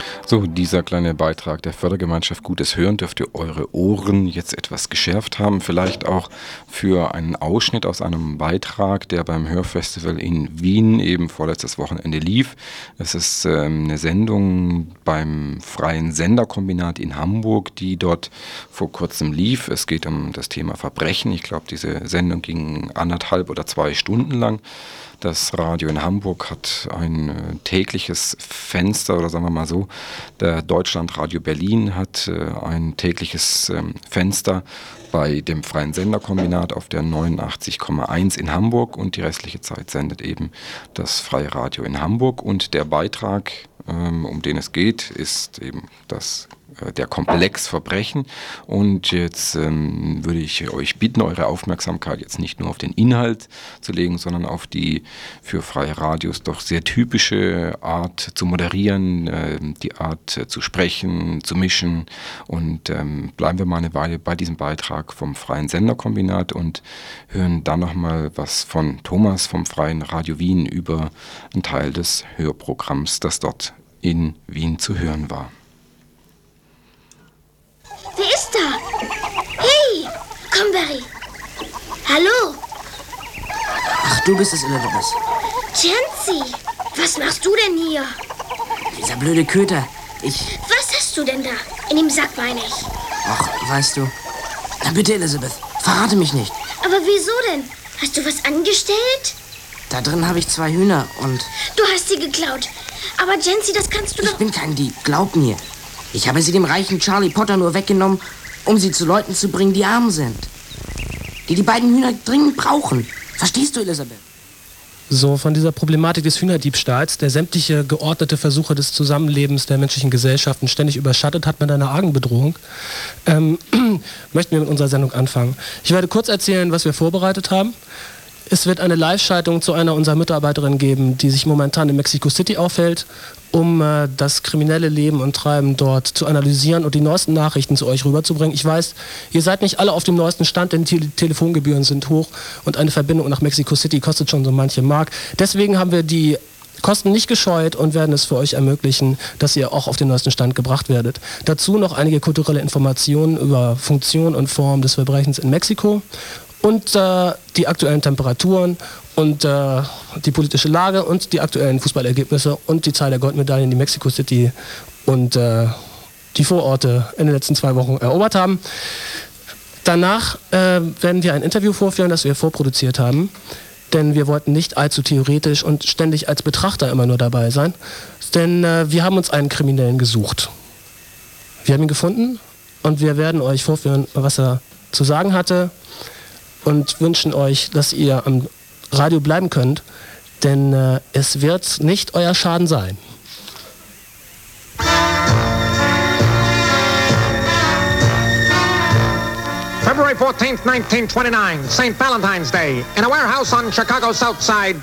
So, dieser kleine Beitrag der Fördergemeinschaft Gutes Hören dürfte eure Ohren jetzt etwas geschärft haben. Vielleicht auch für einen Ausschnitt aus einem Beitrag, der beim Hörfestival in Wien eben vorletztes Wochenende lief. Es ist eine Sendung beim Freien Senderkombinat in Hamburg, die dort vor kurzem lief. Es geht um das Thema Verbrechen. Ich glaube, diese Sendung ging 1,5 oder 2 Stunden lang. Das Radio in Hamburg hat ein tägliches Fenster, oder sagen wir mal so, der Deutschlandradio Berlin hat ein tägliches Fenster bei dem Freien Senderkombinat auf der 89,1 in Hamburg, und die restliche Zeit sendet eben das Freie Radio in Hamburg. Und der Beitrag, um den es geht, ist eben der Komplex Verbrechen. Und jetzt würde ich euch bitten, eure Aufmerksamkeit jetzt nicht nur auf den Inhalt zu legen, sondern auf die für freie Radios doch sehr typische Art zu moderieren, die Art zu sprechen, zu mischen. Und bleiben wir mal eine Weile bei diesem Beitrag vom Freien Senderkombinat und hören dann nochmal was von Thomas vom Freien Radio Wien über einen Teil des Hörprogramms, das dort in Wien zu hören war. Wer ist da? Hey, komm, Barry. Hallo. Ach, du bist es, Elizabeth. Jancy, was machst du denn hier? Dieser blöde Köter. Was hast du denn da? In dem Sack, meine ich. Ach, weißt du. Na bitte, Elizabeth, verrate mich nicht. Aber wieso denn? Hast du was angestellt? Da drin habe ich 2 Hühner und... Du hast sie geklaut. Aber Jancy, das kannst du doch... Ich bin kein Dieb, glaub mir. Ich habe sie dem reichen Charlie Potter nur weggenommen, um sie zu Leuten zu bringen, die arm sind. Die beiden Hühner dringend brauchen. Verstehst du, Elizabeth? So, von dieser Problematik des Hühnerdiebstahls, der sämtliche geordnete Versuche des Zusammenlebens der menschlichen Gesellschaften ständig überschattet hat mit einer argen Bedrohung, möchten wir mit unserer Sendung anfangen. Ich werde kurz erzählen, was wir vorbereitet haben. Es wird eine Live-Schaltung zu einer unserer Mitarbeiterinnen geben, die sich momentan in Mexico City aufhält, um das kriminelle Leben und Treiben dort zu analysieren und die neuesten Nachrichten zu euch rüberzubringen. Ich weiß, ihr seid nicht alle auf dem neuesten Stand, denn die Telefongebühren sind hoch und eine Verbindung nach Mexico City kostet schon so manche Mark. Deswegen haben wir die Kosten nicht gescheut und werden es für euch ermöglichen, dass ihr auch auf den neuesten Stand gebracht werdet. Dazu noch einige kulturelle Informationen über Funktion und Form des Verbrechens in Mexiko und die aktuellen Temperaturen und die politische Lage und die aktuellen Fußballergebnisse und die Zahl der Goldmedaillen, die Mexico City und die Vororte in den letzten 2 Wochen erobert haben. Danach werden wir ein Interview vorführen, das wir vorproduziert haben, denn wir wollten nicht allzu theoretisch und ständig als Betrachter immer nur dabei sein, denn wir haben uns einen Kriminellen gesucht. Wir haben ihn gefunden und wir werden euch vorführen, was er zu sagen hatte, und wünschen euch, dass ihr am Radio bleiben könnt, denn es wird nicht euer Schaden sein. February 14th, 1929, St. Valentine's Day, in a warehouse on Chicago's South Side.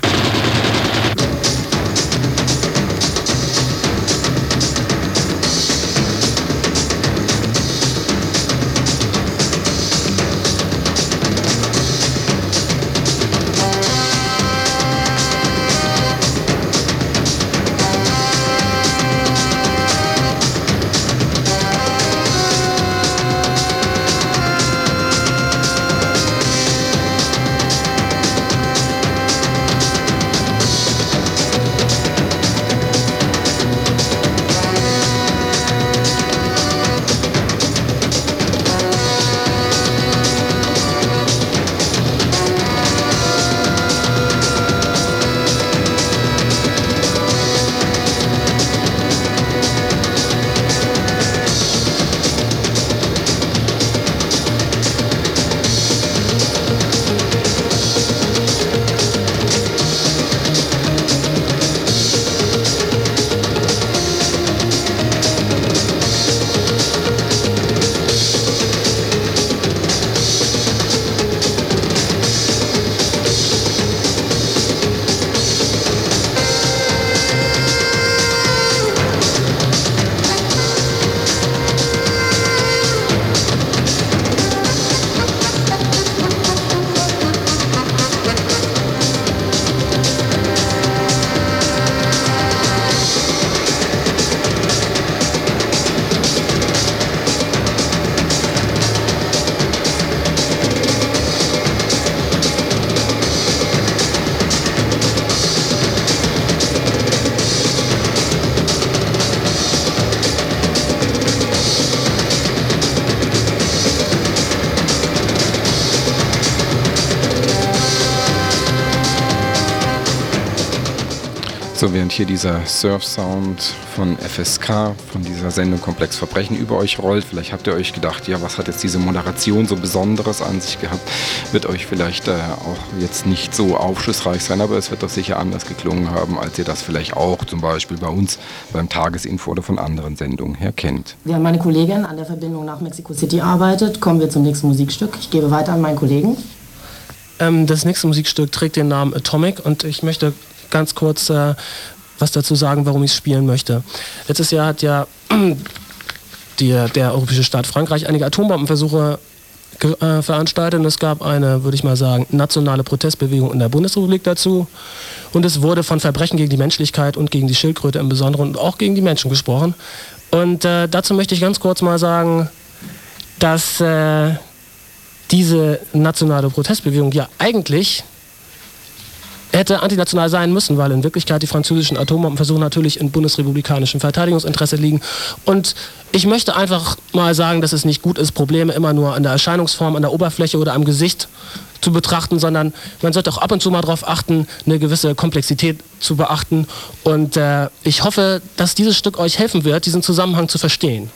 So, während hier dieser Surf-Sound von FSK, von dieser Sendung Komplex Verbrechen über euch rollt, vielleicht habt ihr euch gedacht, ja, was hat jetzt diese Moderation so Besonderes an sich gehabt, wird euch vielleicht auch jetzt nicht so aufschlussreich sein, aber es wird doch sicher anders geklungen haben, als ihr das vielleicht auch zum Beispiel bei uns beim Tagesinfo oder von anderen Sendungen her kennt. Während meine Kollegin an der Verbindung nach Mexico City arbeitet, kommen wir zum nächsten Musikstück. Ich gebe weiter an meinen Kollegen. Das nächste Musikstück trägt den Namen Atomic und ich möchte ganz kurz was dazu sagen, warum ich es spielen möchte. Letztes Jahr hat ja der europäische Staat Frankreich einige Atombombenversuche veranstaltet und es gab eine, würde ich mal sagen, nationale Protestbewegung in der Bundesrepublik dazu und es wurde von Verbrechen gegen die Menschlichkeit und gegen die Schildkröte im Besonderen und auch gegen die Menschen gesprochen. Und dazu möchte ich ganz kurz mal sagen, dass diese nationale Protestbewegung ja eigentlich hätte antinational sein müssen, weil in Wirklichkeit die französischen Atombombenversuche natürlich in bundesrepublikanischem Verteidigungsinteresse liegen. Und ich möchte einfach mal sagen, dass es nicht gut ist, Probleme immer nur an der Erscheinungsform, an der Oberfläche oder am Gesicht zu betrachten, sondern man sollte auch ab und zu mal darauf achten, eine gewisse Komplexität zu beachten. Und ich hoffe, dass dieses Stück euch helfen wird, diesen Zusammenhang zu verstehen.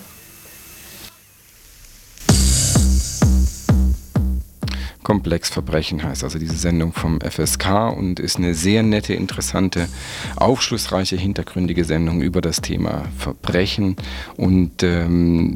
Komplex Verbrechen heißt also diese Sendung vom FSK und ist eine sehr nette, interessante, aufschlussreiche, hintergründige Sendung über das Thema Verbrechen und